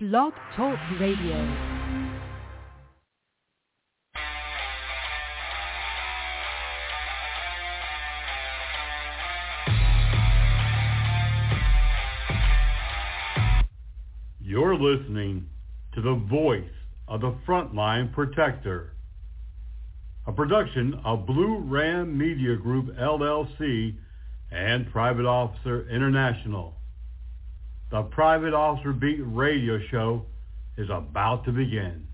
Blog Talk Radio. You're listening to the voice of the Frontline Protector, a production of Blue Ram Media Group, LLC, and Private Officer International. The Private Officer Beat radio show is about to begin.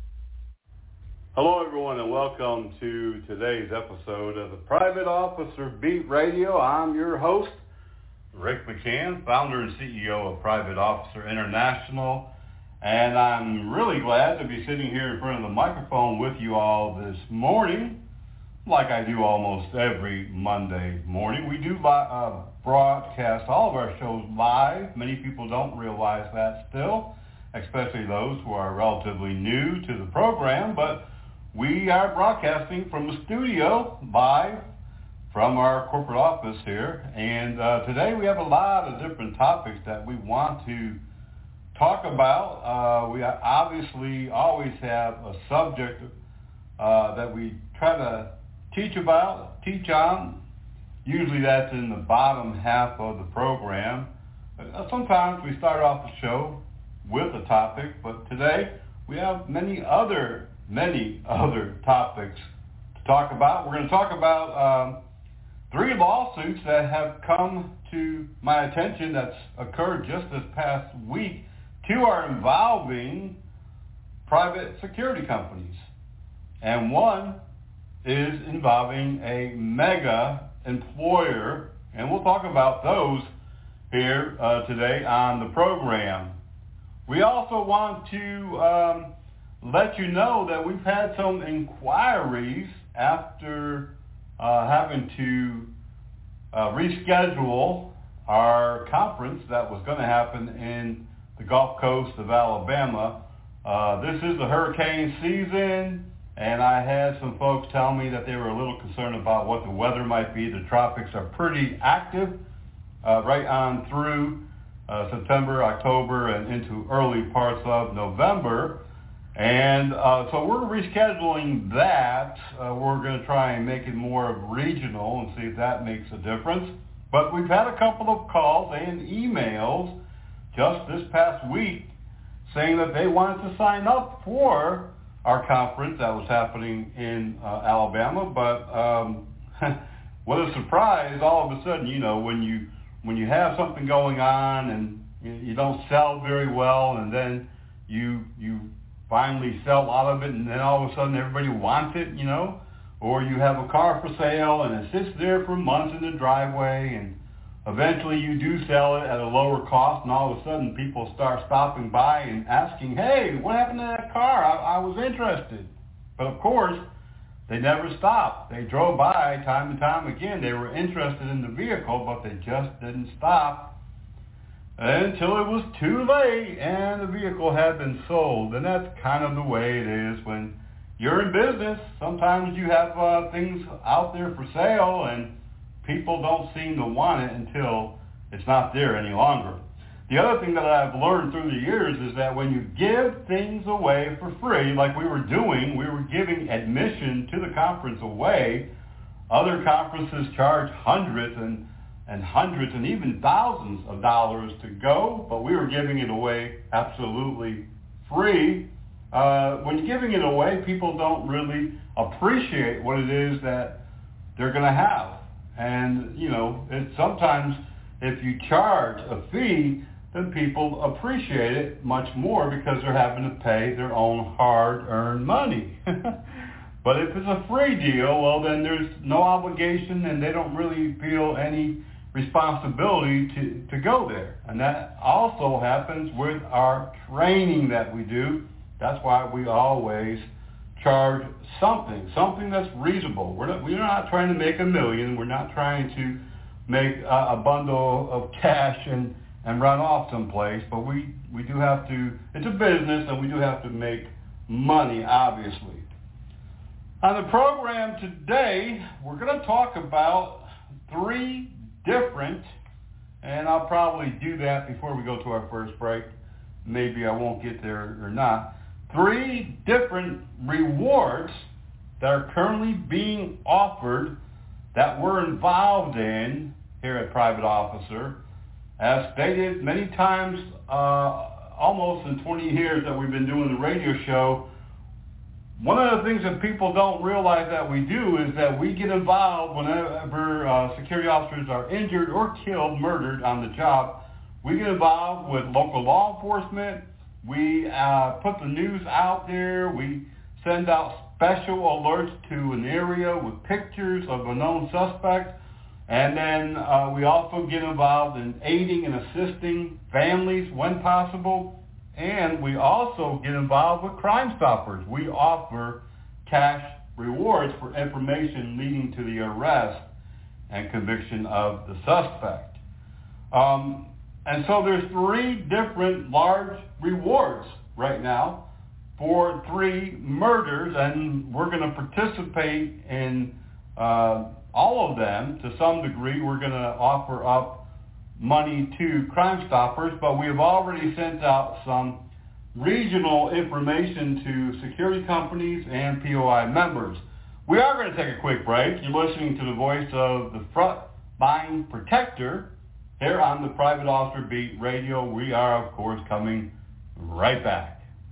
Hello, everyone, and welcome to today's episode of the Private Officer Beat Radio. I'm your host, Rick McCann, founder and CEO of Private Officer International, and I'm really glad to be sitting here in front of the microphone with you all this morning, like I do almost every Monday morning. We do broadcast all of our shows live. Many people don't realize that still, especially those who are relatively new to the program, but we are broadcasting from the studio live from our corporate office here, and today we have a lot of different topics that we want to talk about. We obviously always have a subject that we try to teach on. Usually that's in the bottom half of the program. Sometimes we start off the show with a topic, but today we have many other topics to talk about. We're going to talk about 3 lawsuits that have come to my attention that's occurred just this past week. 2 are involving private security companies, and 1 is involving a mega employer, and we'll talk about those here today on the program. We also want to let you know that we've had some inquiries after having to reschedule our conference that was going to happen in the Gulf Coast of Alabama. This is the hurricane season, and I had some folks tell me that they were a little concerned about what the weather might be. The tropics are pretty active right on through September, October, and into early parts of November. And so we're rescheduling that. We're going to try and make it more regional and see if that makes a difference. But we've had a couple of calls and emails just this past week saying that they wanted to sign up for our conference that was happening in Alabama. But what a surprise, all of a sudden, you know, when you have something going on and you don't sell very well, and then you finally sell a lot of it, and then all of a sudden everybody wants it, you know, or you have a car for sale and it sits there for months in the driveway, and eventually you do sell it at a lower cost, and all of a sudden people start stopping by and asking, hey, what happened to that car? I was interested. But of course, they never stopped. They drove by time and time again. They were interested in the vehicle, but they just didn't stop until it was too late and the vehicle had been sold. And that's kind of the way it is when you're in business. Sometimes you have things out there for sale and people don't seem to want it until it's not there any longer. The other thing that I've learned through the years is that when you give things away for free, like we were doing, we were giving admission to the conference away. Other conferences charge hundreds and hundreds and even thousands of dollars to go, but we were giving it away absolutely free. When you're giving it away, people don't really appreciate what it is that they're going to have. And, you know, sometimes if you charge a fee, then people appreciate it much more because they're having to pay their own hard-earned money. But if it's a free deal, well, then there's no obligation and they don't really feel any responsibility to go there. And that also happens with our training that we do. That's why we always charge something that's reasonable. We're not trying to make $1 million. We're not trying to make a bundle of cash and run off someplace. But we do have to, it's a business, and we do have to make money, obviously. On the program today, we're going to talk about 3 different, and I'll probably do that before we go to our first break, maybe I won't get there or not. 3 different rewards that are currently being offered that we're involved in here at Private Officer. As stated many times, almost in 20 years that we've been doing the radio show, one of the things that people don't realize that we do is that we get involved whenever security officers are injured or killed, murdered on the job. We get involved with local law enforcement. We put the news out there. We send out special alerts to an area with pictures of a known suspect. And then we also get involved in aiding and assisting families when possible. And we also get involved with Crime Stoppers. We offer cash rewards for information leading to the arrest and conviction of the suspect. And so there's 3 different large rewards right now for 3 murders, and we're going to participate in all of them to some degree. We're going to offer up money to Crime Stoppers, but we have already sent out some regional information to security companies and POI members. We are going to take a quick break. You're listening to the voice of the Frontline Protector here on the Private Officer Beat Radio. We are, of course, coming right back.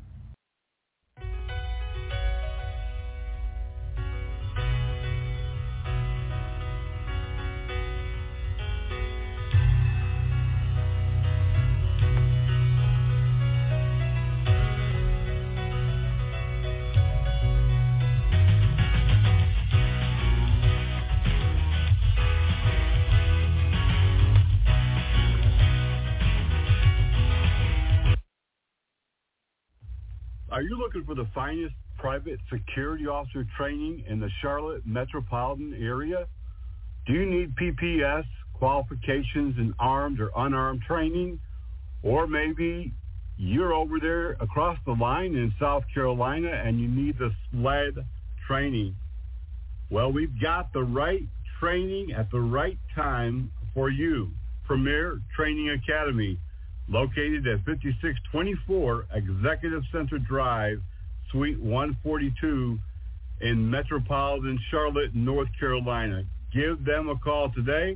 Are you looking for the finest private security officer training in the Charlotte metropolitan area? Do you need PPS qualifications in armed or unarmed training? Or maybe you're over there across the line in South Carolina and you need the SLED training. Well, we've got the right training at the right time for you. Premier Training Academy, located at 5624 Executive Center Drive, Suite 142 in metropolitan Charlotte, North Carolina. Give them a call today,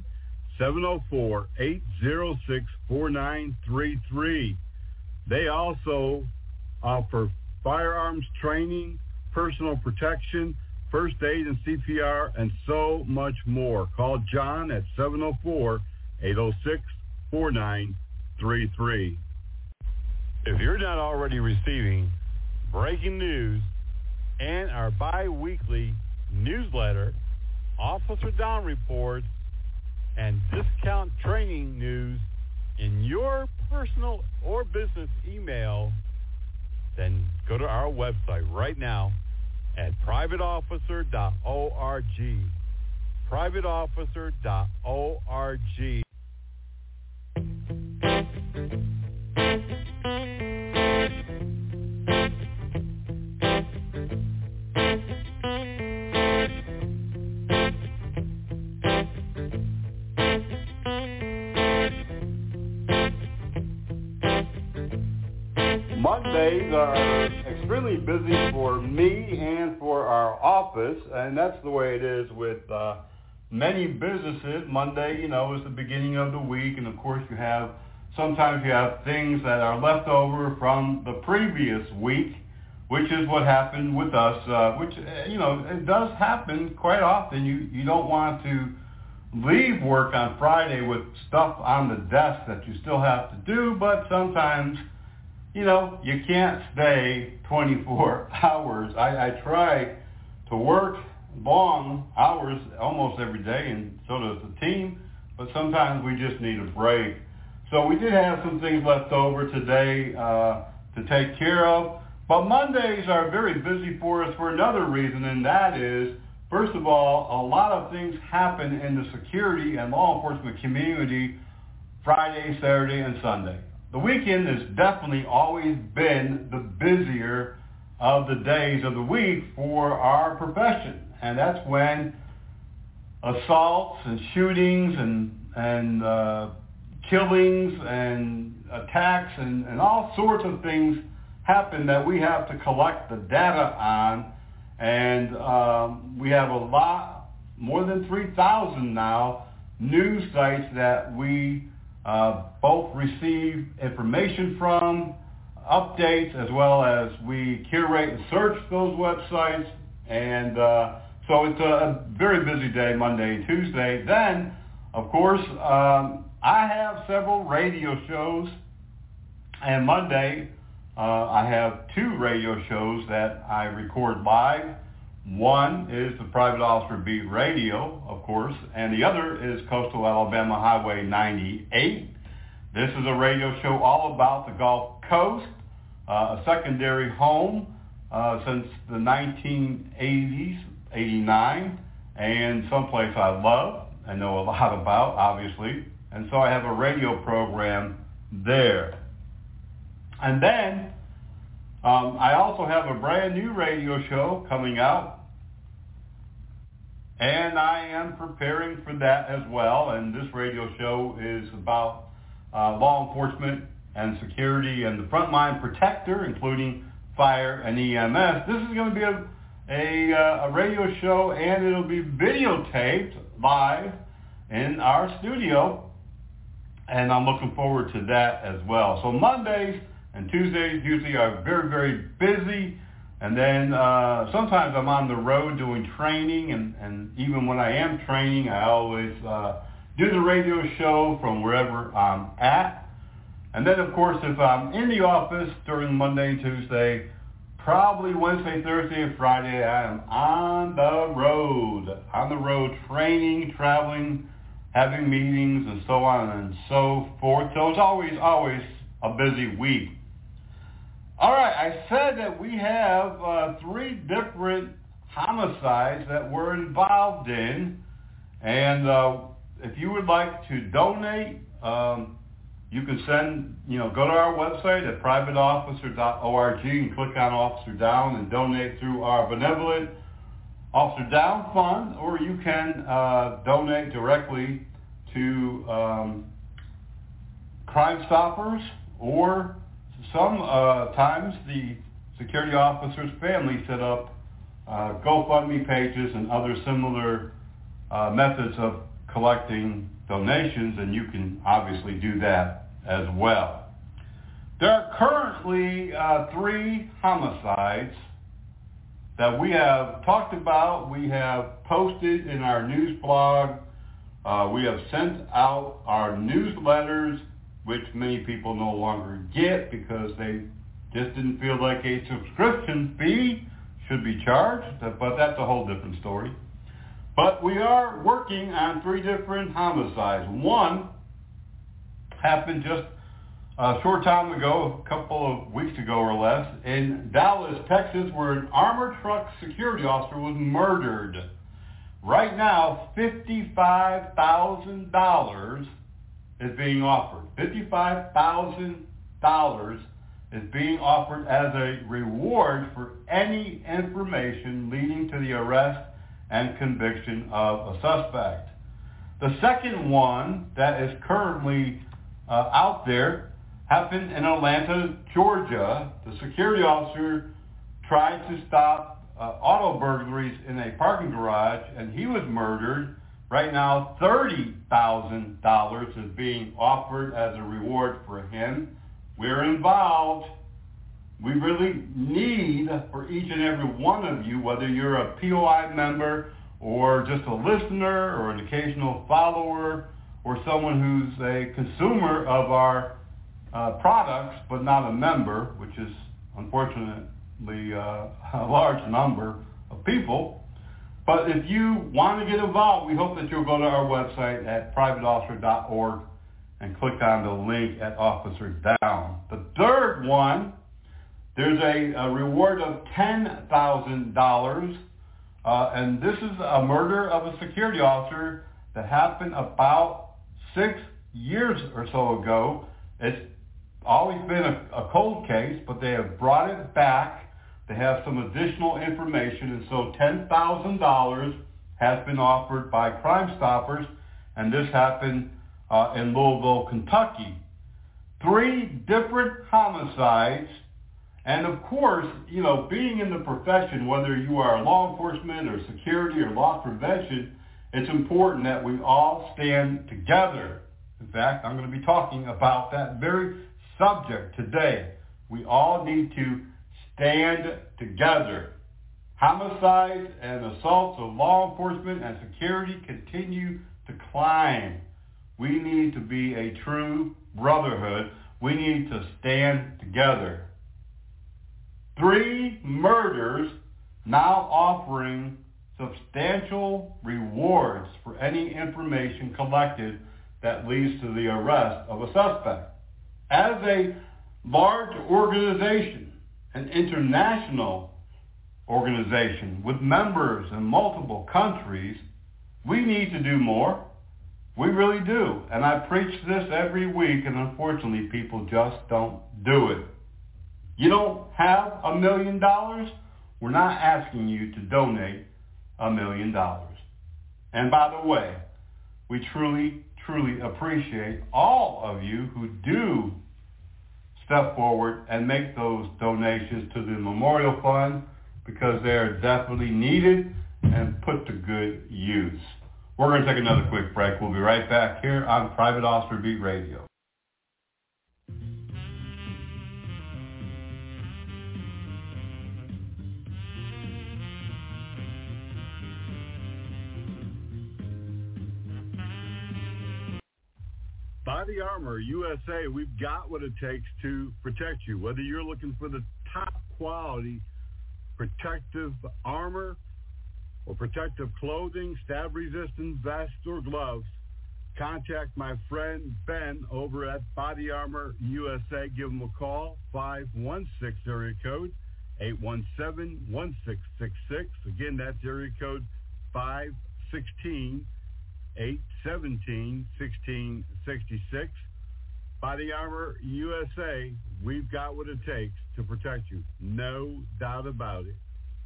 704-806-4933. They also offer firearms training, personal protection, first aid and CPR, and so much more. Call John at 704-806-4933. If you're not already receiving breaking news and our bi-weekly newsletter, Officer Down reports, and discount training news in your personal or business email, then go to our website right now at privateofficer.org. privateofficer.org. Mondays are extremely busy for me and for our office, and that's the way it is with many businesses. Monday, is the beginning of the week, and of course sometimes you have things that are left over from the previous week, which is what happened with us, which, it does happen quite often. You don't want to leave work on Friday with stuff on the desk that you still have to do, but sometimes you can't stay 24 hours. I try to work long hours almost every day, and so does the team, but sometimes we just need a break. So we did have some things left over today to take care of, but Mondays are very busy for us for another reason, and that is, first of all, a lot of things happen in the security and law enforcement community Friday, Saturday, and Sunday. The weekend has definitely always been the busier of the days of the week for our profession. And that's when assaults and shootings and killings and attacks and all sorts of things happen that we have to collect the data on. And we have a lot, more than 3,000 now, news sites that we both receive information from, updates, as well as we curate and search those websites. And so it's a very busy day, Monday and Tuesday. Then, of course, I have several radio shows, and Monday I have 2 radio shows that I record live. One is the Private Officer Beat Radio, of course, and the other is Coastal Alabama Highway 98. This is a radio show all about the Gulf Coast, a secondary home since the 1980s, 89, and someplace I love and know a lot about, obviously. And so I have a radio program there. And then I also have a brand new radio show coming out, and I am preparing for that as well. And this radio show is about law enforcement and security and the frontline protector, including fire and EMS. This is going to be a radio show, and it'll be videotaped live in our studio, and I'm looking forward to that as well. So Mondays and Tuesdays usually are very, very busy, and then sometimes I'm on the road doing training, and even when I am training, I always do the radio show from wherever I'm at. And then, of course, if I'm in the office during Monday and Tuesday, probably Wednesday, Thursday, and Friday, I am on the road training, traveling, having meetings, and so on and so forth. So it's always a busy week. All right, I said that we have 3 different homicides that we're involved in, and if you would like to donate, you can go to our website at privateofficer.org and click on Officer Down and donate through our benevolent Officer Down Fund, or you can donate directly to Crime Stoppers, or sometimes the security officer's family set up GoFundMe pages and other similar methods of collecting donations, and you can obviously do that as well. There are currently 3 homicides that we have talked about, we have posted in our news blog, we have sent out our newsletters, which many people no longer get because they just didn't feel like a subscription fee should be charged, but that's a whole different story. But we are working on 3 different homicides. One happened just a short time ago, a couple of weeks ago or less, in Dallas, Texas, where an armored truck security officer was murdered. Right now, $55,000 is being offered. $55,000 is being offered as a reward for any information leading to the arrest and conviction of a suspect. The second one that is currently out there happened in Atlanta, Georgia. The security officer tried to stop auto burglaries in a parking garage, and he was murdered. Right now, $30,000 is being offered as a reward for him. We're involved. We really need for each and every one of you, whether you're a POI member or just a listener or an occasional follower or someone who's a consumer of our products but not a member, which is unfortunately a large number of people. But if you want to get involved, we hope that you'll go to our website at privateofficer.org and click on the link at Officer Down. The third one, there's a reward of $10,000, and this is a murder of a security officer that happened about 6 years or so ago. It's always been a cold case, but they have brought it back. They have some additional information, and so $10,000 has been offered by Crime Stoppers, and this happened in Louisville, Kentucky. 3 different homicides. And of course, being in the profession, whether you are law enforcement or security or loss prevention, it's important that we all stand together. In fact, I'm going to be talking about that very subject today. We all need to stand together. Homicides and assaults of law enforcement and security continue to climb. We need to be a true brotherhood. We need to stand together. 3 murders now offering substantial rewards for any information collected that leads to the arrest of a suspect. As a large organization, an international organization with members in multiple countries, we need to do more. We really do. And I preach this every week, and unfortunately people just don't do it. You don't have $1 million? We're not asking you to donate $1 million. And by the way, we truly appreciate all of you who do step forward and make those donations to the Memorial Fund, because they are definitely needed and put to good use. We're going to take another quick break. We'll be right back here on Private Officer Beat Radio. Body Armor USA, we've got what it takes to protect you. Whether you're looking for the top quality protective armor or protective clothing, stab-resistant vest or gloves, contact my friend Ben over at Body Armor USA. Give him a call, 516 area code 817-1666. Again, that's area code 516-817-1666. Body Armor USA, we've got what it takes to protect you. No doubt about it.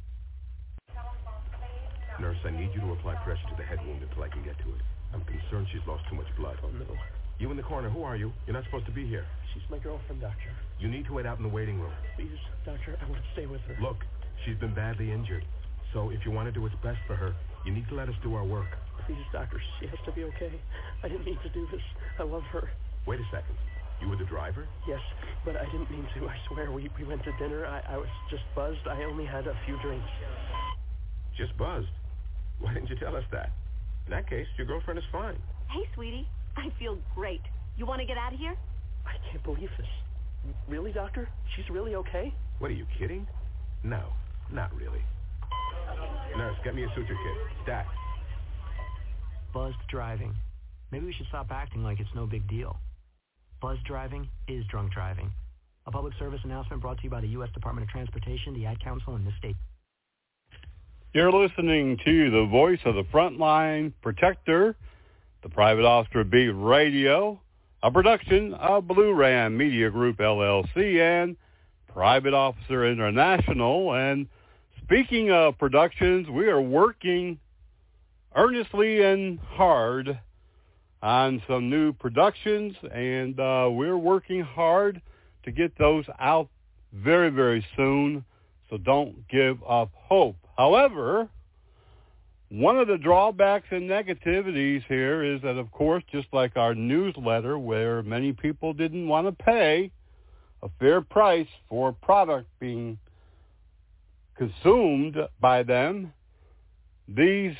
Nurse, I need you to apply pressure to the head wound until I can get to it. I'm concerned she's lost too much blood. Oh, no. You in the corner, who are you? You're not supposed to be here. She's my girlfriend, Doctor. You need to wait out in the waiting room. Please, Doctor, I want to stay with her. Look, she's been badly injured. So if you want to do what's best for her, you need to let us do our work. Please, Doctor, she has to be okay. I didn't mean to do this. I love her. Wait a second. You were the driver? Yes, but I didn't mean to. I swear, we went to dinner. I was just buzzed. I only had a few drinks. Just buzzed? Why didn't you tell us that? In that case, your girlfriend is fine. Hey, sweetie. I feel great. You want to get out of here? I can't believe this. Really, Doctor? She's really okay? What, are you kidding? No, not really. Nurse, get me a suture kit. Stat. Buzzed driving. Maybe we should stop acting like it's no big deal. Buzzed driving is drunk driving. A public service announcement brought to you by the U.S. Department of Transportation, the Ad Council, and this state. You're listening to the voice of the frontline protector, the Private Officer Beat Radio, a production of Blue Ram Media Group, LLC, and Private Officer International. And speaking of productions, we are working earnestly and hard on some new productions, and we're working hard to get those out very, very soon, so don't give up hope. However, one of the drawbacks and negativities here is that, of course, just like our newsletter, where many people didn't want to pay a fair price for a product being consumed by them, these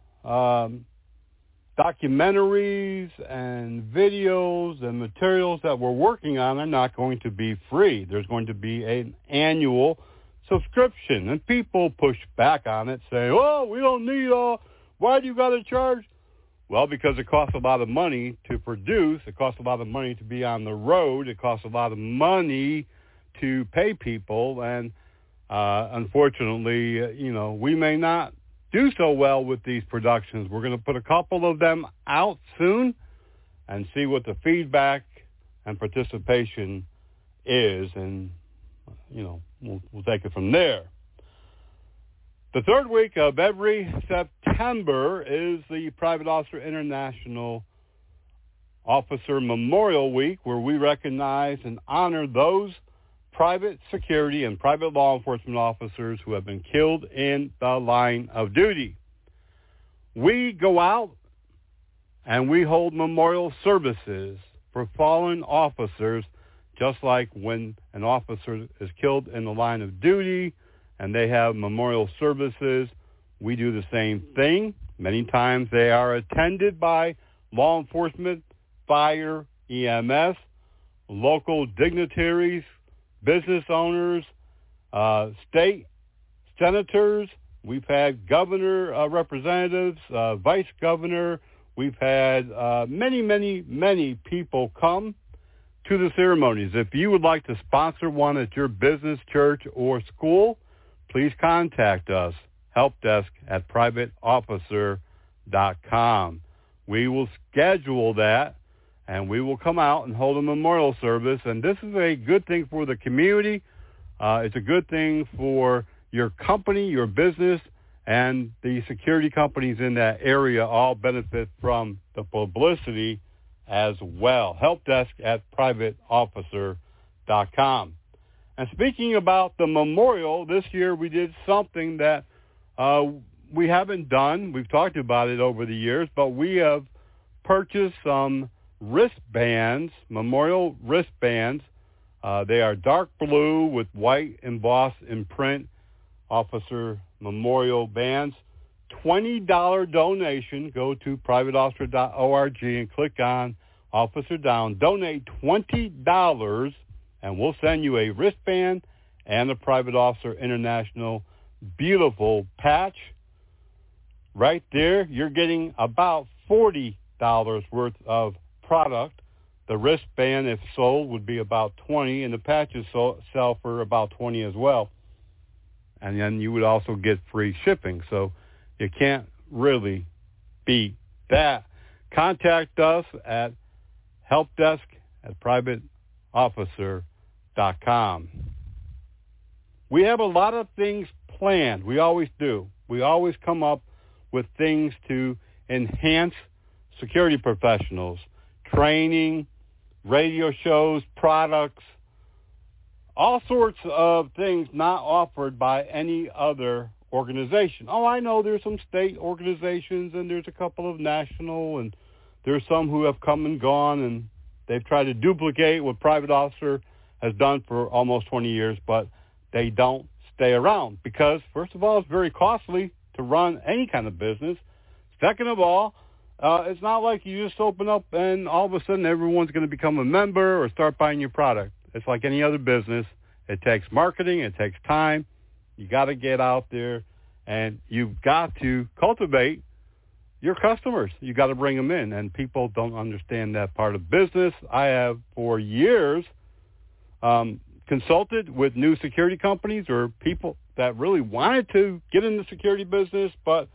documentaries and videos and materials that we're working on are not going to be free. There's going to be an annual subscription, and people push back on it, saying, "Oh, we don't need why do you got to charge?" Well, because it costs a lot of money to produce, it costs a lot of money to be on the road, it costs a lot of money to pay people, and unfortunately, we may not do so well with these productions. We're going to put a couple of them out soon and see what the feedback and participation is, and we'll take it from there. The third week of every September is the Private Officer International Officer Memorial Week, where we recognize and honor those private security and private law enforcement officers who have been killed in the line of duty. We go out and we hold memorial services for fallen officers, just like when an officer is killed in the line of duty and they have memorial services, we do the same thing. Many times they are attended by law enforcement, fire, EMS, local dignitaries, business owners, state senators. We've had governor representatives, vice governor. We've had many people come to the ceremonies. If you would like to sponsor one at your business, church, or school, please contact us, helpdesk@privateofficer.com. We will schedule that, and we will come out and hold a memorial service. And this is a good thing for the community. It's a good thing for your company, your business, and the security companies in that area all benefit from the publicity as well. Helpdesk@privateofficer.com. And speaking about the memorial, this year we did something that we haven't done. We've talked about it over the years, but we have purchased some wristbands, memorial wristbands. They are dark blue with white embossed in print officer memorial bands. $20 donation. Go to privateofficer.org and click on Officer Down. Donate $20 and we'll send you a wristband and a Private Officer International beautiful patch. Right there, you're getting about $40 worth of product. The wristband, if sold, would be about $20, and the patches sell for about $20 as well. And then you would also get free shipping, so you can't really beat that. Contact us at helpdesk@privateofficer.com. We have a lot of things planned. We always do. We always come up with things to enhance security professionals, training, radio shows, products, all sorts of things not offered by any other organization. Oh, I know there's some state organizations and there's a couple of national, and there's some who have come and gone, and they've tried to duplicate what Private Officer has done for almost 20 years, but they don't stay around because, first of all, it's very costly to run any kind of business. Second of all, it's not like you just open up and all of a sudden everyone's going to become a member or start buying your product. It's like any other business. It takes marketing. It takes time. You got to get out there, and you've got to cultivate your customers. You got to bring them in, and people don't understand that part of business. I have for years consulted with new security companies or people that really wanted to get in the security business, but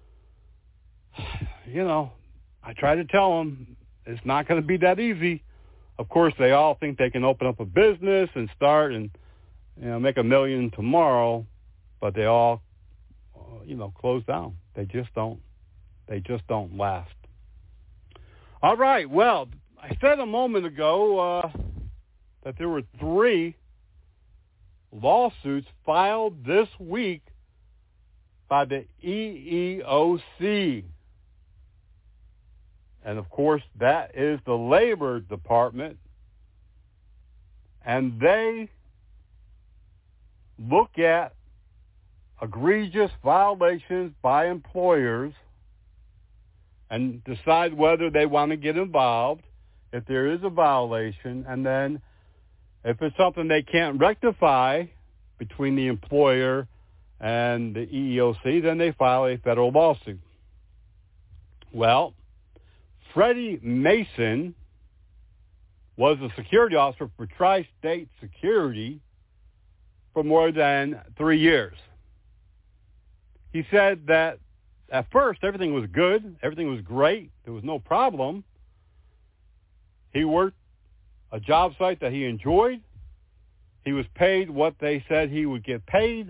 I try to tell them it's not going to be that easy. Of course, they all think they can open up a business and start and make $1 million tomorrow, but they all close down. They just don't last. All right. Well, I said a moment ago that there were 3 lawsuits filed this week by the EEOC. And, of course, that is the Labor Department. And they look at egregious violations by employers and decide whether they want to get involved if there is a violation. And then if it's something they can't rectify between the employer and the EEOC, then they file a federal lawsuit. Well, Freddie Mason was a security officer for Tri-State Security for more than 3 years. He said that at first everything was good, everything was great, there was no problem. He worked a job site that he enjoyed. He was paid what they said he would get paid.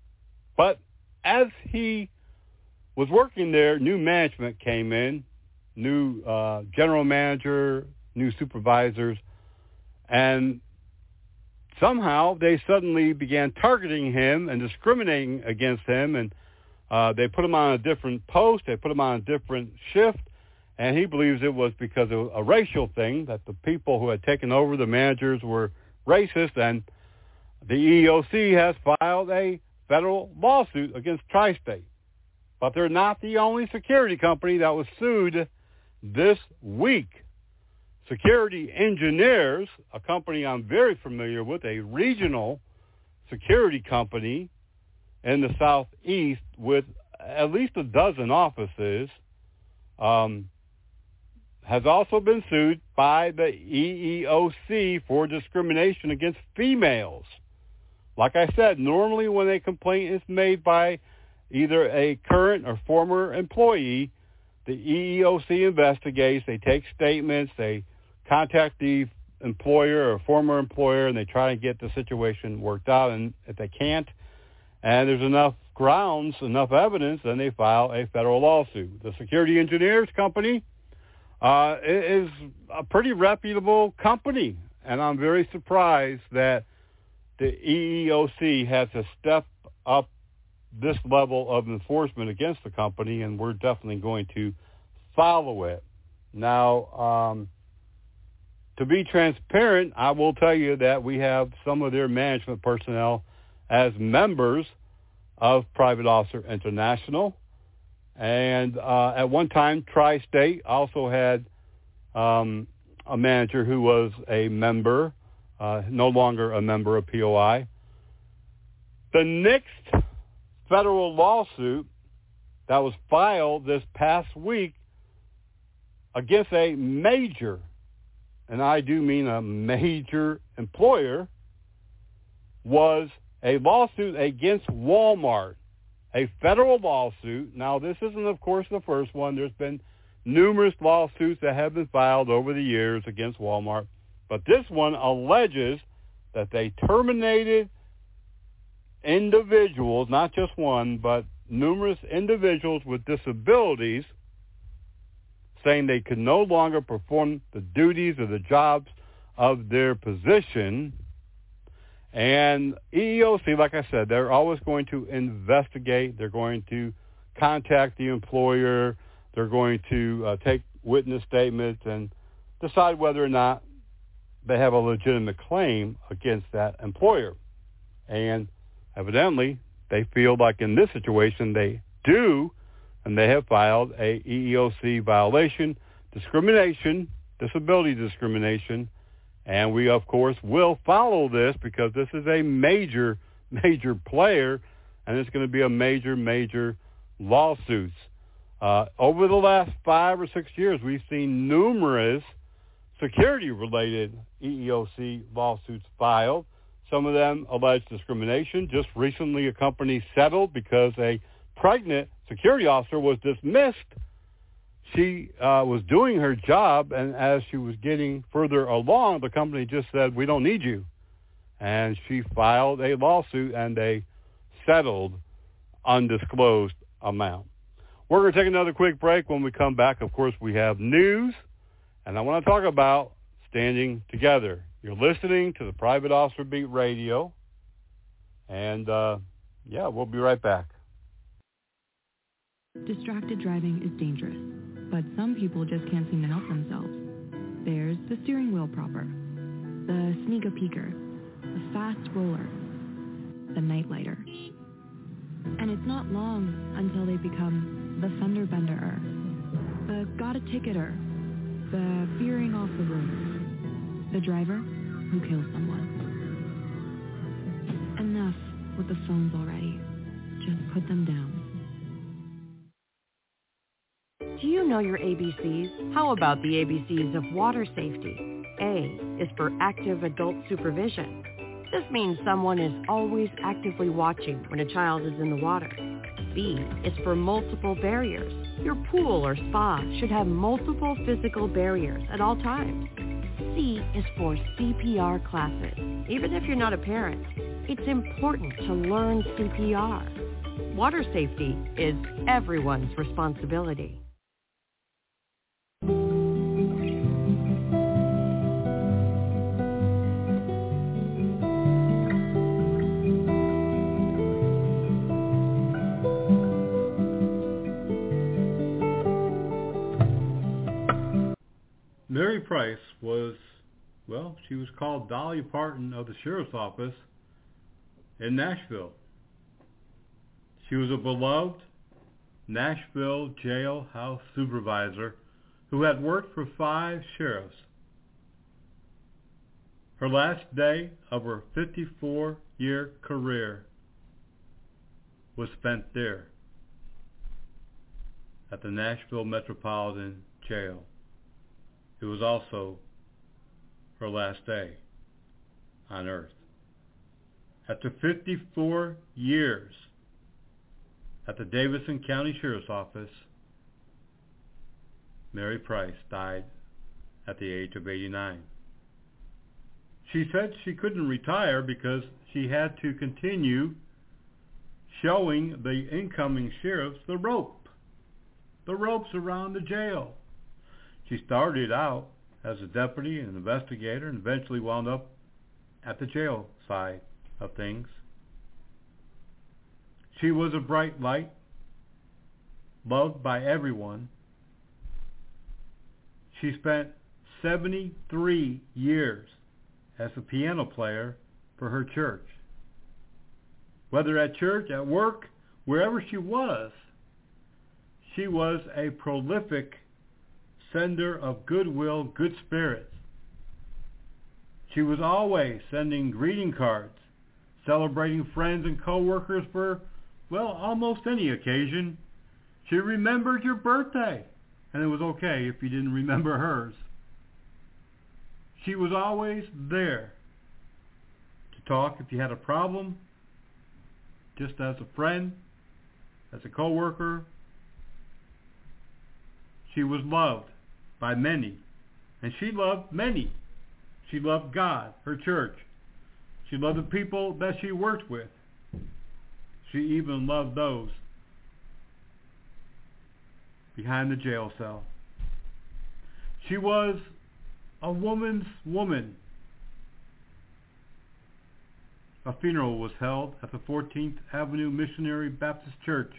But as he was working there, new management came in, new general manager, new supervisors, and somehow they suddenly began targeting him and discriminating against him, and they put him on a different post, they put him on a different shift, and he believes it was because of a racial thing, that the people who had taken over, the managers, were racist, and the EEOC has filed a federal lawsuit against Tri-State. But they're not the only security company that was sued this week. Security Engineers, a company I'm very familiar with, a regional security company in the Southeast with at least a dozen offices, has also been sued by the EEOC for discrimination against females. Like I said, normally when a complaint is made by either a current or former employee, the EEOC investigates, they take statements, they contact the employer or former employer, and they try to get the situation worked out. And if they can't, and there's enough grounds, enough evidence, then they file a federal lawsuit. The Security Engineers Company is a pretty reputable company, and I'm very surprised that the EEOC has to step up this level of enforcement against the company, and we're definitely going to follow it. Now, to be transparent, I will tell you that we have some of their management personnel as members of Private Officer International. And at one time, Tri-State also had a manager who was a member, no longer a member of POI. The next federal lawsuit that was filed this past week against a major, and I do mean a major employer, was a lawsuit against Walmart, a federal lawsuit. Now, this isn't, of course, the first one. There's been numerous lawsuits that have been filed over the years against Walmart, but this one alleges that they terminated individuals, not just one, but numerous individuals with disabilities, saying they could no longer perform the duties or the jobs of their position. And EEOC, like I said, they're always going to investigate. They're going to contact the employer. They're going to take witness statements and decide whether or not they have a legitimate claim against that employer. And evidently, they feel like in this situation they do, and they have filed a EEOC violation, discrimination, disability discrimination, and we, of course, will follow this because this is a major, major player, and it's going to be a major, major lawsuits. Over the last 5 or 6 years, we've seen numerous security-related EEOC lawsuits filed. Some of them allege discrimination. Just recently, a company settled because a pregnant security officer was dismissed. She was doing her job, and as she was getting further along, the company just said, "We don't need you." And she filed a lawsuit, and they settled undisclosed amount. We're going to take another quick break. When we come back, of course, we have news, and I want to talk about standing together. You're listening to the Private Officer Beat Radio, and we'll be right back. Distracted driving is dangerous, but some people just can't seem to help themselves. There's the steering wheel propper, the sneaker peeker, the fast roller, the night lighter. And it's not long until they become the fender benderer, the got-a-ticketer, the veering off the road, the driver who kills someone. Enough with the phones already. Just put them down. Do you know your ABCs? How about the ABCs of water safety? A is for active adult supervision. This means someone is always actively watching when a child is in the water. B is for multiple barriers. Your pool or spa should have multiple physical barriers at all times. C is for CPR classes. Even if you're not a parent, it's important to learn CPR. Water safety is everyone's responsibility. Mary Price was, well, she was called Dolly Parton of the Sheriff's Office in Nashville. She was a beloved Nashville jailhouse supervisor who had worked for 5 sheriffs. Her last day of her 54-year career was spent there at the Nashville Metropolitan Jail. It was also her last day on earth. After 54 years at the Davidson County Sheriff's Office, Mary Price died at the age of 89. She said she couldn't retire because she had to continue showing the incoming sheriffs the ropes around the jail. She started out as a deputy and investigator and eventually wound up at the jail side of things. She was a bright light, loved by everyone. She spent 73 years as a piano player for her church. Whether at church, at work, wherever she was a prolific sender of goodwill, good spirits. She was always sending greeting cards, celebrating friends and co-workers for, well, almost any occasion. She remembered your birthday, and it was okay if you didn't remember hers. She was always there to talk if you had a problem, just as a friend, as a co-worker. She was loved by many, and she loved many. She loved God, her church. She loved the people that she worked with. She even loved those behind the jail cell. She was a woman's woman. A funeral was held at the 14th Avenue Missionary Baptist Church.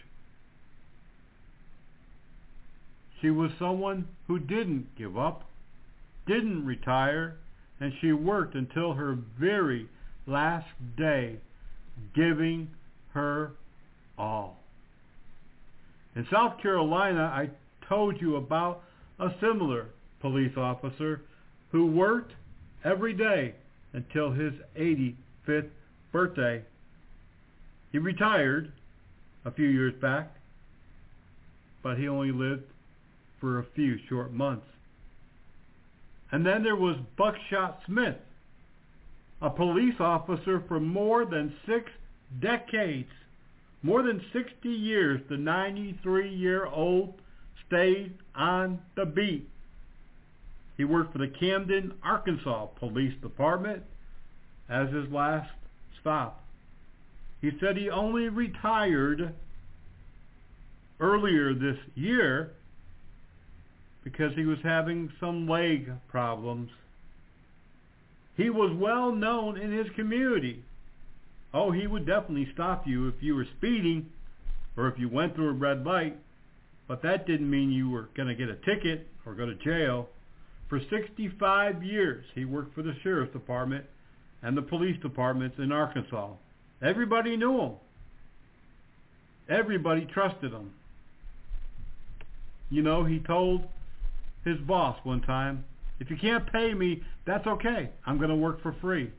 She was someone who didn't give up, didn't retire, and she worked until her very last day, giving her all. In South Carolina, I told you about a similar police officer who worked every day until his 85th birthday. He retired a few years back, but he only lived for a few short months. And then there was Buckshot Smith, a police officer for more than 6 decades. More than 60 years, the 93-year-old stayed on the beat. He worked for the Camden, Arkansas Police Department as his last stop. He said he only retired earlier this year because he was having some leg problems. He was well known in his community. Oh, he would definitely stop you if you were speeding or if you went through a red light, but that didn't mean you were going to get a ticket or go to jail. For 65 years, he worked for the Sheriff's Department and the police departments in Arkansas. Everybody knew him. Everybody trusted him. You know, he told his boss one time, if you can't pay me, that's okay. I'm going to work for free.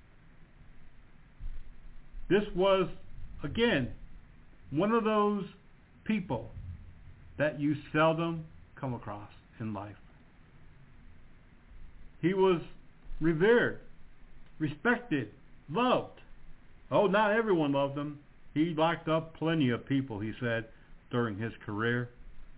This was, again, one of those people that you seldom come across in life. He was revered, respected, loved. Oh, not everyone loved him. He locked up plenty of people, he said, during his career.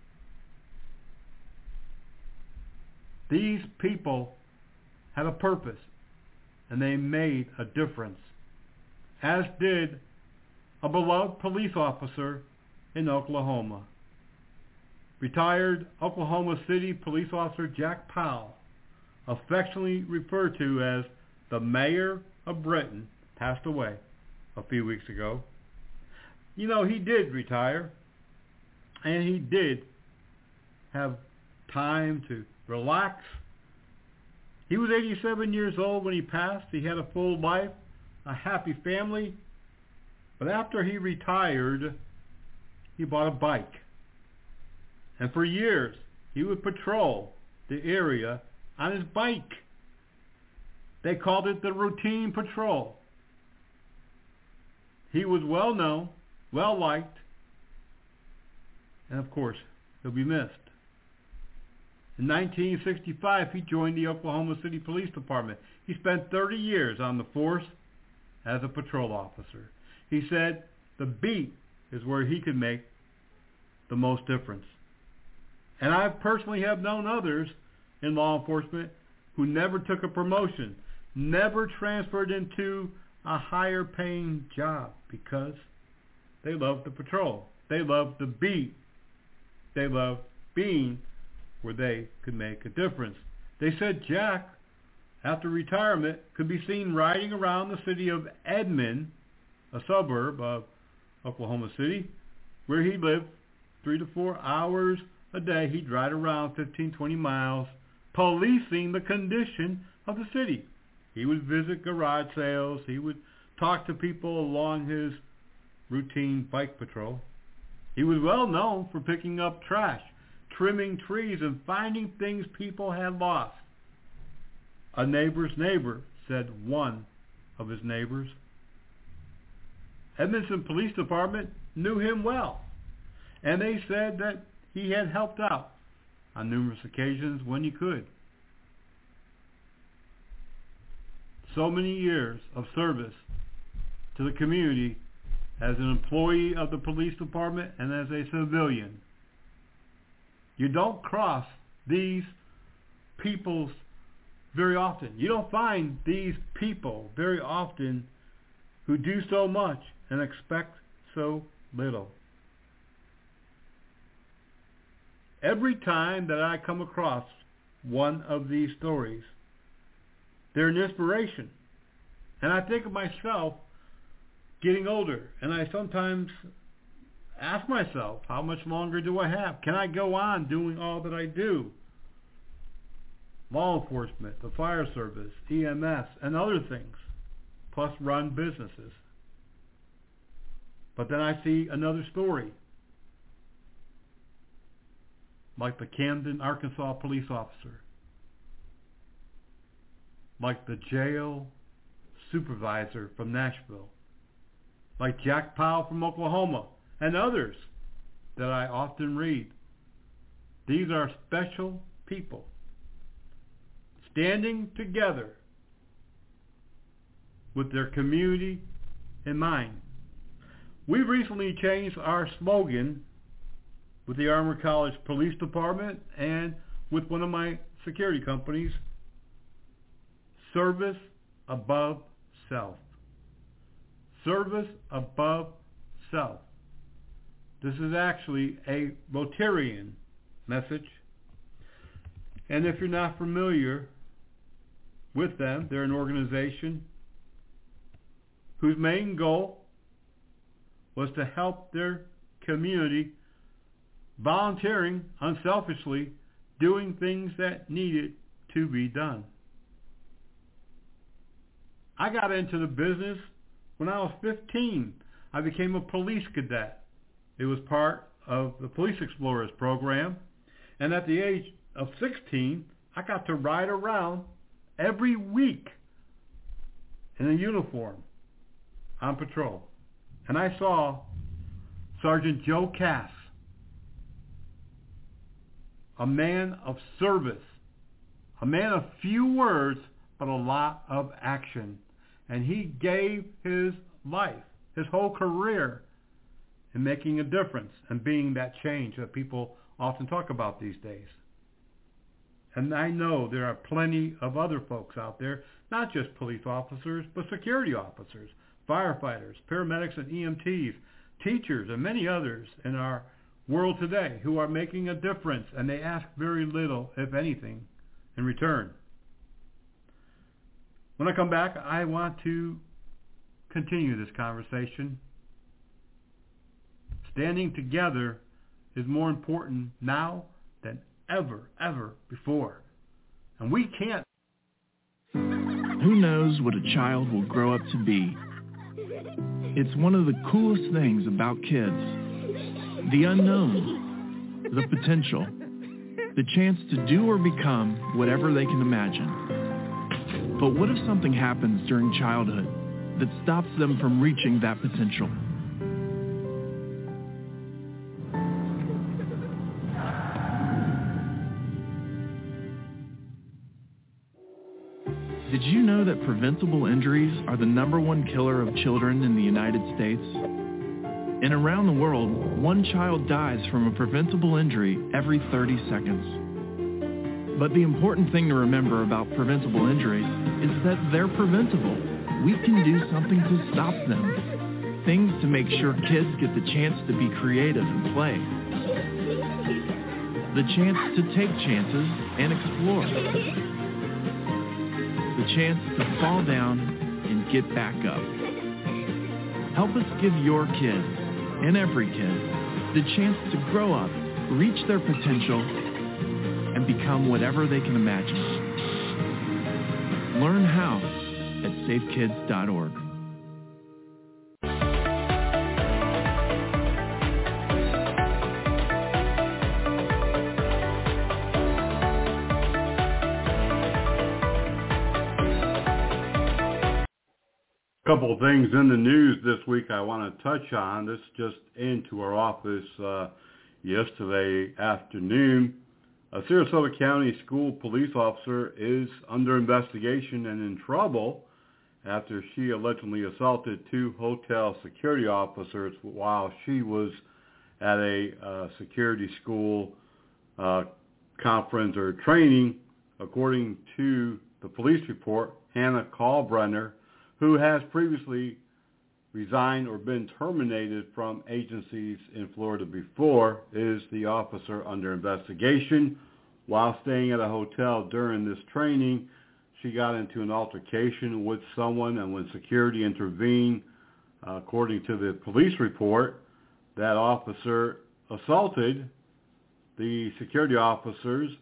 These people had a purpose, and they made a difference, as did a beloved police officer in Oklahoma. Retired Oklahoma City police officer Jack Powell, affectionately referred to as the Mayor of Britain, passed away a few weeks ago. You know, he did retire, and he did have time to relax He was 87 years old when he passed. He had a full life, a happy family. But after he retired, he bought a bike. And for years, he would patrol the area on his bike. They called it the routine patrol. He was well known, well liked, and of course, he'll be missed. In 1965, he joined the Oklahoma City Police Department. He spent 30 years on the force as a patrol officer. He said the beat is where he could make the most difference. And I personally have known others in law enforcement who never took a promotion, never transferred into a higher paying job because they loved the patrol. They loved the beat. They loved being where they could make a difference. They said Jack, after retirement, could be seen riding around the city of Edmond, a suburb of Oklahoma City, where he lived 3 to 4 hours a day. He'd ride around 15, 20 miles, policing the condition of the city. He would visit garage sales. He would talk to people along his routine bike patrol. He was well known for picking up trash, trimming trees, and finding things people had lost. A neighbor's neighbor, said one of his neighbors. Edmondson Police Department knew him well, and they said that he had helped out on numerous occasions when he could. So many years of service to the community as an employee of the police department and as a civilian. You don't cross these people very often. You don't find these people very often who do so much and expect so little. Every time that I come across one of these stories, they're an inspiration. And I think of myself getting older, and I sometimes ask myself, how much longer do I have? Can I go on doing all that I do? Law enforcement, the fire service, EMS, and other things, plus run businesses. But then I see another story, like the Camden, Arkansas police officer, like the jail supervisor from Nashville, like Jack Powell from Oklahoma, and others that I often read. These are special people standing together with their community in mind. We've recently changed our slogan with the Armour College Police Department and with one of my security companies, service above self. Service above self. This is actually a Rotarian message. And if you're not familiar with them, they're an organization whose main goal was to help their community volunteering unselfishly, doing things that needed to be done. I got into the business when I was 15. I became a police cadet. It was part of the Police Explorers program. And at the age of 16, I got to ride around every week in a uniform on patrol. And I saw Sergeant Joe Cass, a man of service, a man of few words, but a lot of action. And he gave his life, his whole career, in making a difference and being that change that people often talk about these days. And I know there are plenty of other folks out there, not just police officers, but security officers, firefighters, paramedics and EMTs, teachers, and many others in our world today who are making a difference, and they ask very little, if anything, in return. When I come back, I want to continue this conversation. Standing together is more important now than ever before. And we can't Who knows what a child will grow up to be? It's one of the coolest things about kids. The unknown, the potential, the chance to do or become whatever they can imagine. But what if something happens during childhood that stops them from reaching that potential? Did you know that preventable injuries are the #1 killer of children in the United States? And around the world, 1 child dies from a preventable injury every 30 seconds. But the important thing to remember about preventable injuries is that they're preventable. We can do something to stop them. Things to make sure kids get the chance to be creative and play. The chance to take chances and explore. The chance to fall down and get back up. Help us give your kids, and every kid, the chance to grow up, reach their potential, and become whatever they can imagine. Learn how at safekids.org. Couple of things in the news this week I want to touch on. This just into our office yesterday afternoon. A Sarasota County school police officer is under investigation and in trouble after she allegedly assaulted 2 hotel security officers while she was at a security school conference or training. According to the police report, Hannah Kalbrenner, who has previously resigned or been terminated from agencies in Florida before, is the officer under investigation. While staying at a hotel during this training, she got into an altercation with someone, and when security intervened, according to the police report, that officer assaulted the security officers.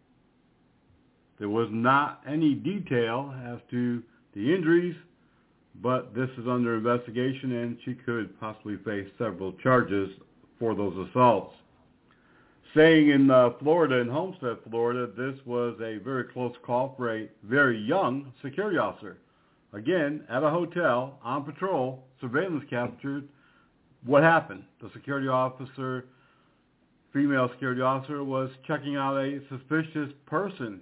There was not any detail as to the injuries, but this is under investigation, and she could possibly face several charges for those assaults. Staying in Florida, in Homestead, Florida, this was a very close call for a very young security officer. Again, at a hotel, on patrol, surveillance captured. What happened? The security officer, female security officer, was checking out a suspicious person.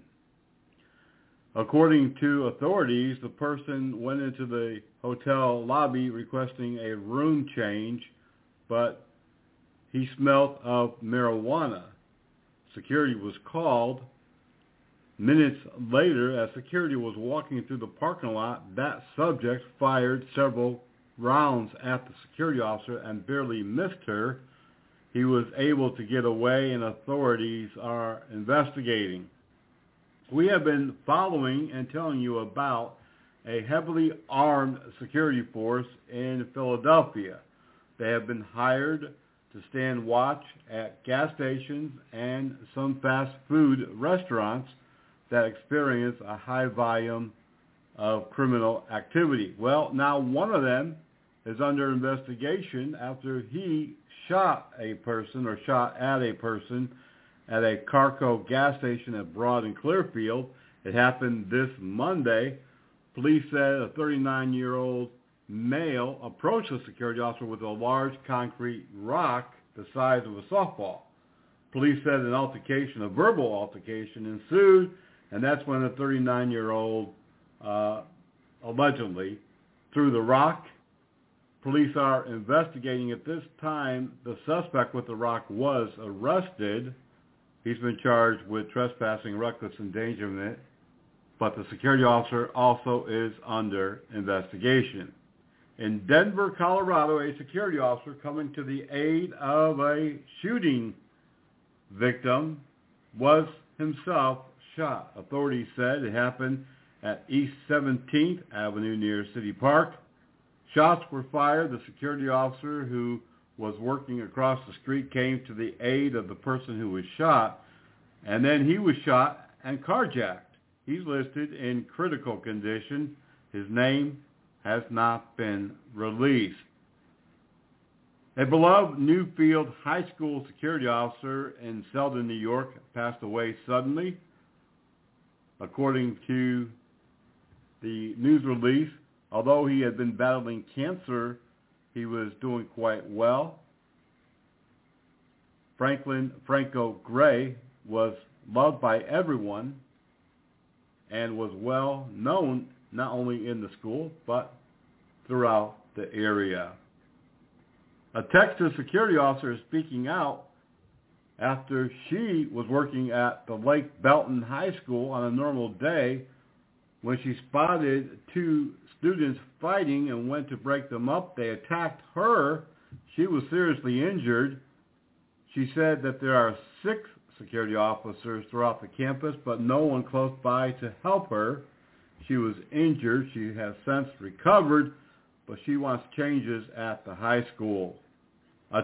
According to authorities, the person went into the hotel lobby requesting a room change, but he smelled of marijuana. Security was called. Minutes later, as security was walking through the parking lot, that subject fired several rounds at the security officer and barely missed her. He was able to get away, and authorities are investigating. We have been following and telling you about a heavily armed security force in Philadelphia. They have been hired to stand watch at gas stations and some fast food restaurants that experience a high volume of criminal activity. Well, now one of them is under investigation after he shot a person or shot at a person at a Carco gas station at Broad and Clearfield. It happened this Monday. Police said a 39-year-old male approached the security officer with a large concrete rock the size of a softball. Police said an altercation, a verbal altercation, ensued, and that's when the 39-year-old allegedly threw the rock. Police are investigating. At this time, the suspect with the rock was arrested. He's been charged with trespassing, reckless endangerment, but the security officer also is under investigation. In Denver, Colorado, a security officer coming to the aid of a shooting victim was himself shot. Authorities said it happened at East 17th Avenue near City Park. Shots were fired. The security officer who was working across the street came to the aid of the person who was shot, and then he was shot and carjacked. He's listed in critical condition. His name has not been released. A beloved Newfield High School security officer in Selden, New York, passed away suddenly. According to the news release, although he had been battling cancer, he was doing quite well. Franco Gray was loved by everyone and was well known not only in the school but throughout the area. A Texas security officer is speaking out after she was working at the Lake Belton High School on a normal day when she spotted two students fighting and went to break them up. They attacked her. She was seriously injured. She said that there are 6 security officers throughout the campus, but no one close by to help her. She was injured. She has since recovered, but she wants changes at the high school. A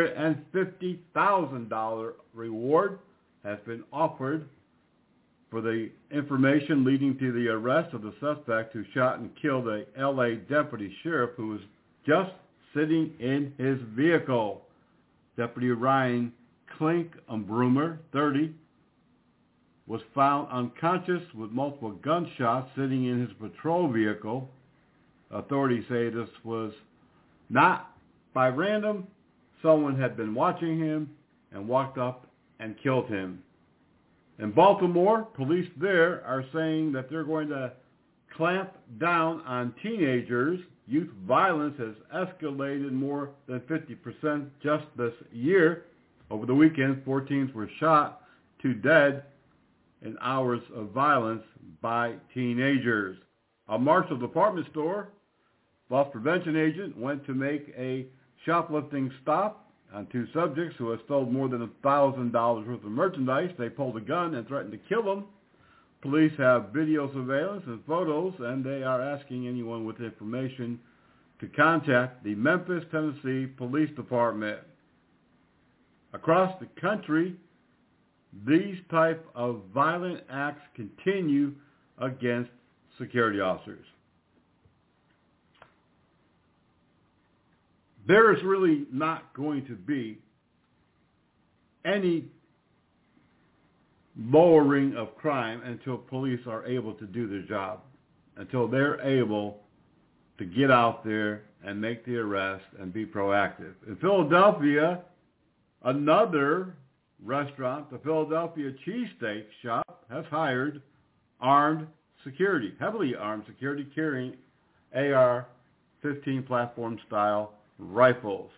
$250,000 reward has been offered for the information leading to the arrest of the suspect who shot and killed a L.A. deputy sheriff who was just sitting in his vehicle. Deputy Ryan Klinkbrummer, 30, was found unconscious with multiple gunshots sitting in his patrol vehicle. Authorities say this was not by random. Someone had been watching him and walked up and killed him. In Baltimore, police there are saying that they're going to clamp down on teenagers. Youth violence has escalated more than 50% just this year. Over the weekend, 4 teens were shot, 2 dead in hours of violence by teenagers. A Marshall department store loss prevention agent went to make a shoplifting stop on 2 subjects who had stolen more than $1,000 worth of merchandise. They pulled a gun and threatened to kill them. Police have video surveillance and photos, and they are asking anyone with information to contact the Memphis, Tennessee Police Department. Across the country, these type of violent acts continue against security officers. There is really not going to be any lowering of crime until police are able to do their job, until they're able to get out there and make the arrest and be proactive. In Philadelphia, another restaurant, the Philadelphia Cheesesteak Shop, has hired armed security, heavily armed security carrying AR-15 platform-style rifles.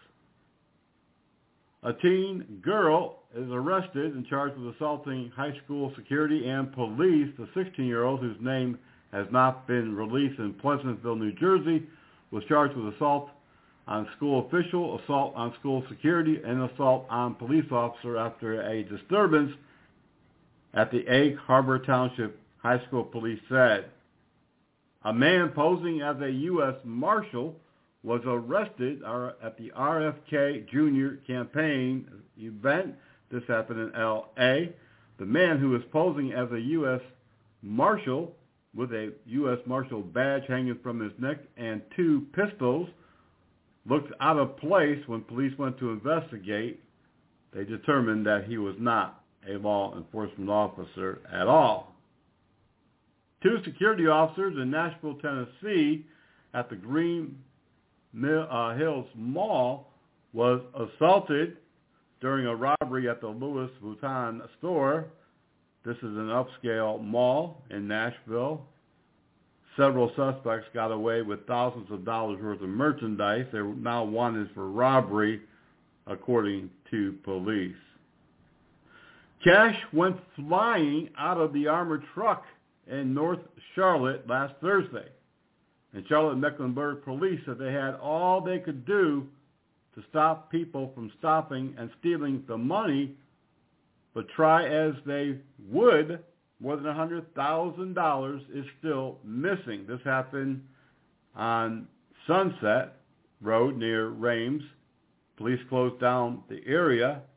A teen girl is arrested and charged with assaulting high school security and police. The 16-year-old, whose name has not been released in Pleasantville, New Jersey, was charged with assault on school official, assault on school security, and assault on police officer after a disturbance at the Egg Harbor Township High School police said. A man posing as a U.S. Marshal was arrested at the RFK Jr. campaign event. This happened in L.A. The man who was posing as a U.S. Marshal with a U.S. Marshal badge hanging from his neck and 2 pistols looked out of place when police went to investigate. They determined that he was not a law enforcement officer at all. 2 security officers in Nashville, Tennessee at the Green Hills Mall was assaulted during a robbery at the Louis Vuitton store. This is an upscale mall in Nashville. Several suspects got away with thousands of dollars worth of merchandise. They're now wanted for robbery, according to police. Cash went flying out of the armored truck in North Charlotte last Thursday. And Charlotte-Mecklenburg police said they had all they could do to stop people from stopping and stealing the money, but try as they would, more than $100,000 is still missing. This happened on Sunset Road near Reims. Police closed down the area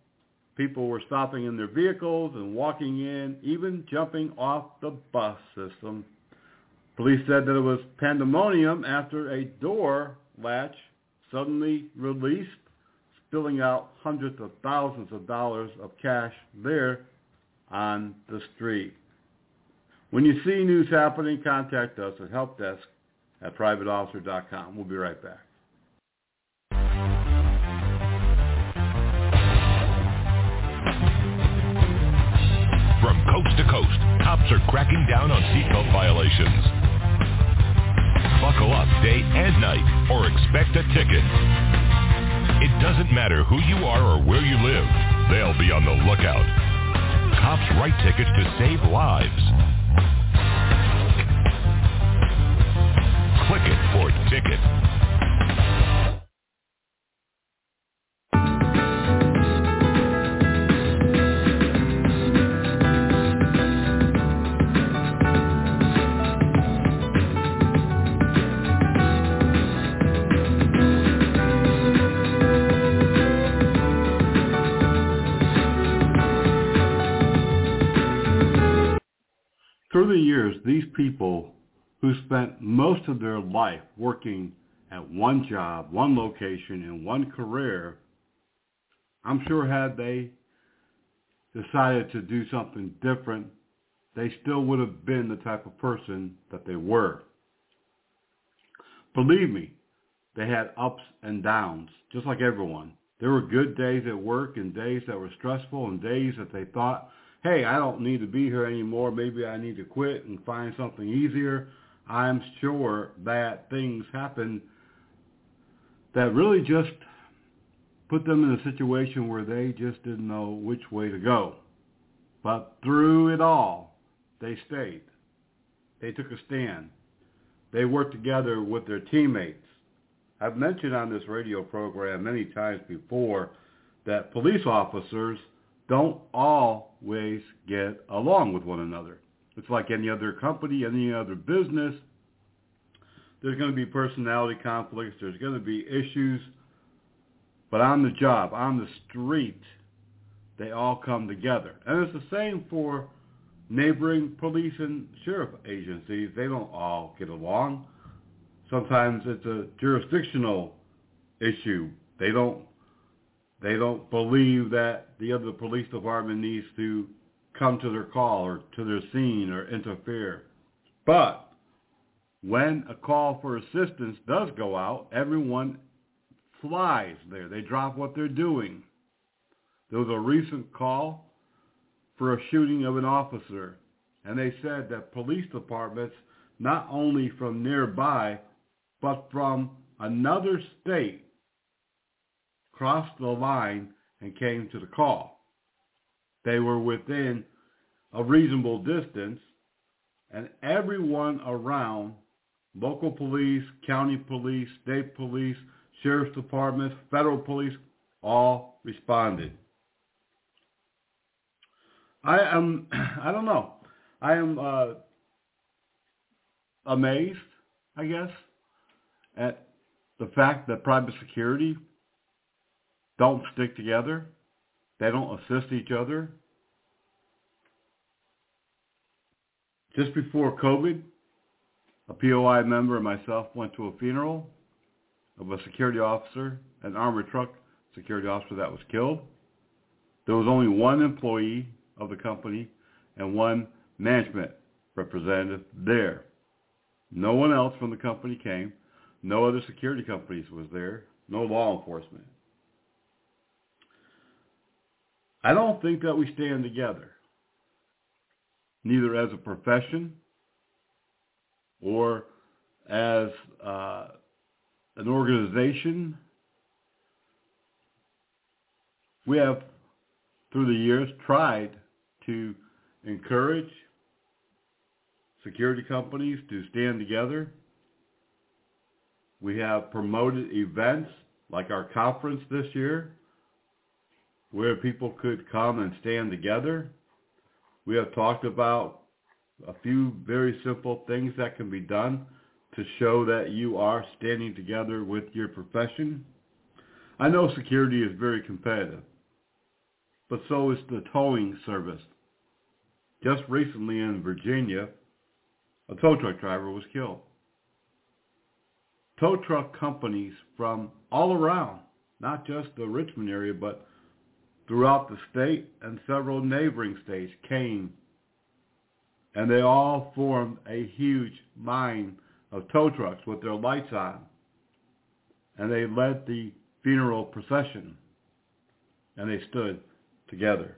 People were stopping in their vehicles and walking in, even jumping off the bus system. Police said that it was pandemonium after a door latch suddenly released, spilling out hundreds of thousands of dollars of cash there on the street. When you see news happening, contact us at helpdesk@privateofficer.com. We'll be right back. From coast to coast, cops are cracking down on seatbelt violations. Buckle up day and night or expect a ticket. It doesn't matter who you are or where you live. They'll be on the lookout. Cops write tickets to save lives. Click it for ticket. Through the years, these people who spent most of their life working at one job, one location, and one career, I'm sure had they decided to do something different, they still would have been the type of person that they were. Believe me, they had ups and downs, just like everyone. There were good days at work and days that were stressful and days that they thought, hey, I don't need to be here anymore. Maybe I need to quit and find something easier. I'm sure that things happened that really just put them in a situation where they just didn't know which way to go. But through it all, they stayed. They took a stand. They worked together with their teammates. I've mentioned on this radio program many times before that police officers don't always get along with one another. It's like any other company, any other business. There's going to be personality conflicts. There's going to be issues. But on the job, on the street, they all come together. And it's the same for neighboring police and sheriff agencies. They don't all get along. Sometimes it's a jurisdictional issue. They don't believe that the other police department needs to come to their call or to their scene or interfere. But when a call for assistance does go out, everyone flies there. They drop what they're doing. There was a recent call for a shooting of an officer, and they said that police departments, not only from nearby, but from another state, crossed the line and came to the call. They were within a reasonable distance, and everyone around, local police, county police, state police, sheriff's departments, federal police, all responded. I am amazed, I guess, at the fact that private security don't stick together. They don't assist each other. Just before COVID, a POI member and myself went to a funeral of a security officer, an armored truck security officer that was killed. There was only one employee of the company and one management representative there. No one else from the company came. No other security companies was there. No law enforcement. I don't think that we stand together, neither as a profession or as an organization. We have, through the years, tried to encourage security companies to stand together. We have promoted events like our conference this year, where people could come and stand together. We have talked about a few very simple things that can be done to show that you are standing together with your profession. I know security is very competitive, but so is the towing service. Just recently in Virginia, a tow truck driver was killed. Tow truck companies from all around, not just the Richmond area, but throughout the state and several neighboring states came, and they all formed a huge line of tow trucks with their lights on, and they led the funeral procession, and they stood together.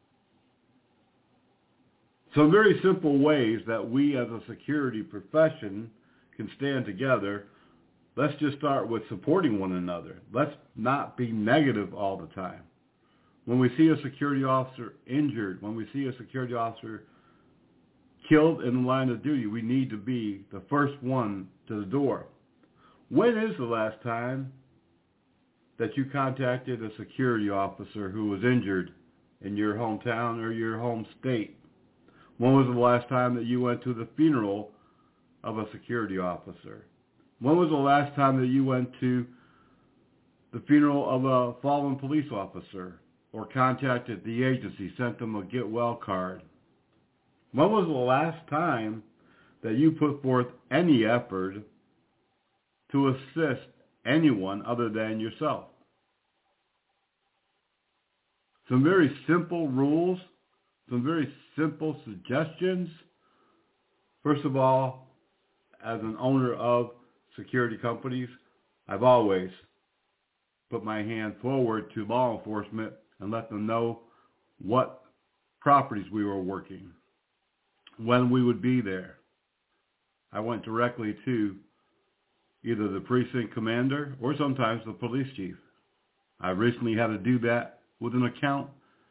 Some very simple ways that we as a security profession can stand together. Let's just start with supporting one another. Let's not be negative all the time. When we see a security officer injured, when we see a security officer killed in the line of duty, we need to be the first one to the door. When is the last time that you contacted a security officer who was injured in your hometown or your home state? When was the last time that you went to the funeral of a security officer? When was the last time that you went to the funeral of a fallen police officer or contacted the agency, sent them a get well card? When was the last time that you put forth any effort to assist anyone other than yourself? Some very simple rules, some very simple suggestions. First of all, as an owner of security companies, I've always put my hand forward to law enforcement and let them know what properties we were working, when we would be there. I went directly to either the precinct commander or sometimes the police chief. I recently had to do that with an account,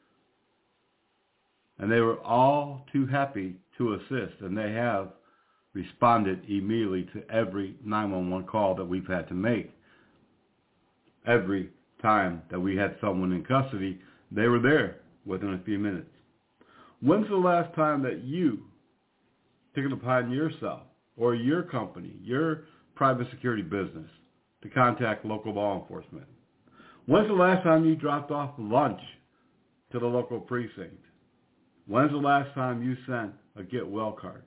and they were all too happy to assist, and they have responded immediately to every 911 call that we've had to make. Every time that we had someone in custody, they were there within a few minutes. When's the last time that you took it upon yourself or your company, your private security business, to contact local law enforcement? When's the last time you dropped off lunch to the local precinct? When's the last time you sent a get well card?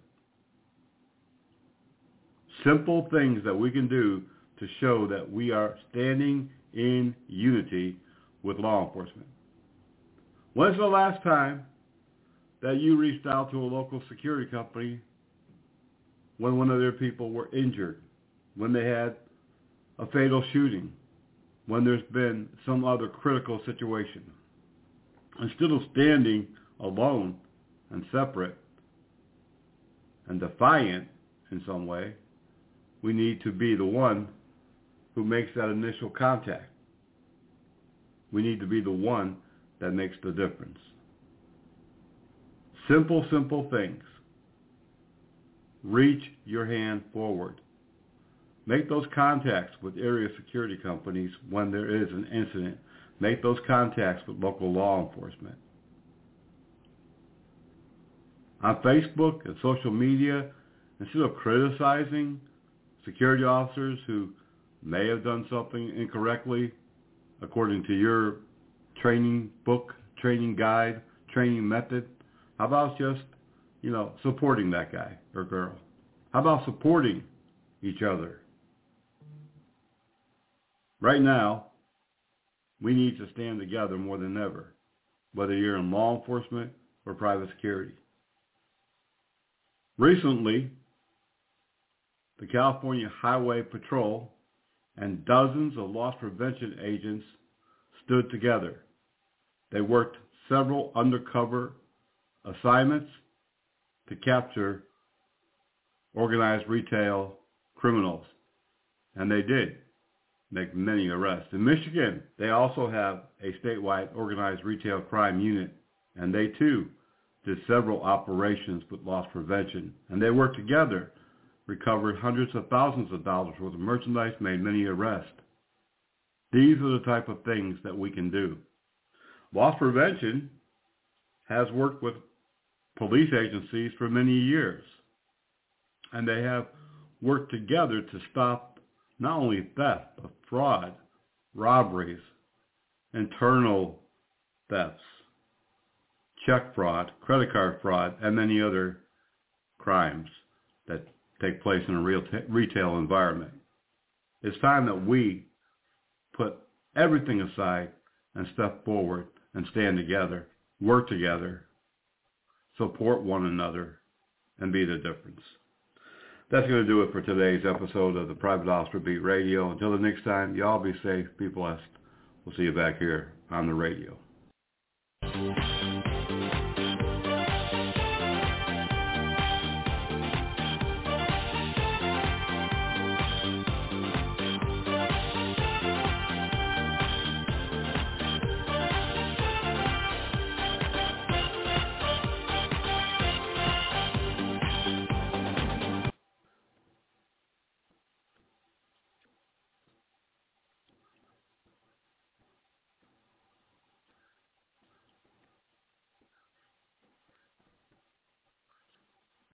Simple things that we can do to show that we are standing in unity with law enforcement. When's the last time that you reached out to a local security company when one of their people were injured, when they had a fatal shooting, when there's been some other critical situation? Instead of standing alone and separate and defiant in some way, we need to be the one who makes that initial contact. We need to be the one that makes the difference. Simple, simple things. Reach your hand forward. Make those contacts with area security companies when there is an incident. Make those contacts with local law enforcement. On Facebook and social media, instead of criticizing security officers who may have done something incorrectly according to your training book, training guide, training method, how about just, supporting that guy or girl? How about supporting each other? Right now, we need to stand together more than ever, whether you're in law enforcement or private security. Recently, the California Highway Patrol and dozens of loss prevention agents stood together. They worked several undercover assignments to capture organized retail criminals, and they did make many arrests. In Michigan, they also have a statewide organized retail crime unit, and they too did several operations with loss prevention, and they worked together, recovered hundreds of thousands of dollars worth of merchandise, made many arrests. These are the type of things that we can do. Loss prevention has worked with police agencies for many years, and they have worked together to stop not only theft, but fraud, robberies, internal thefts, check fraud, credit card fraud, and many other crimes that take place in a retail environment. It's time that we put everything aside and step forward and stand together, work together, support one another, and be the difference. That's going to do it for today's episode of the Private Officer Beat Radio. Until the next time, y'all be safe, be blessed. We'll see you back here on the radio.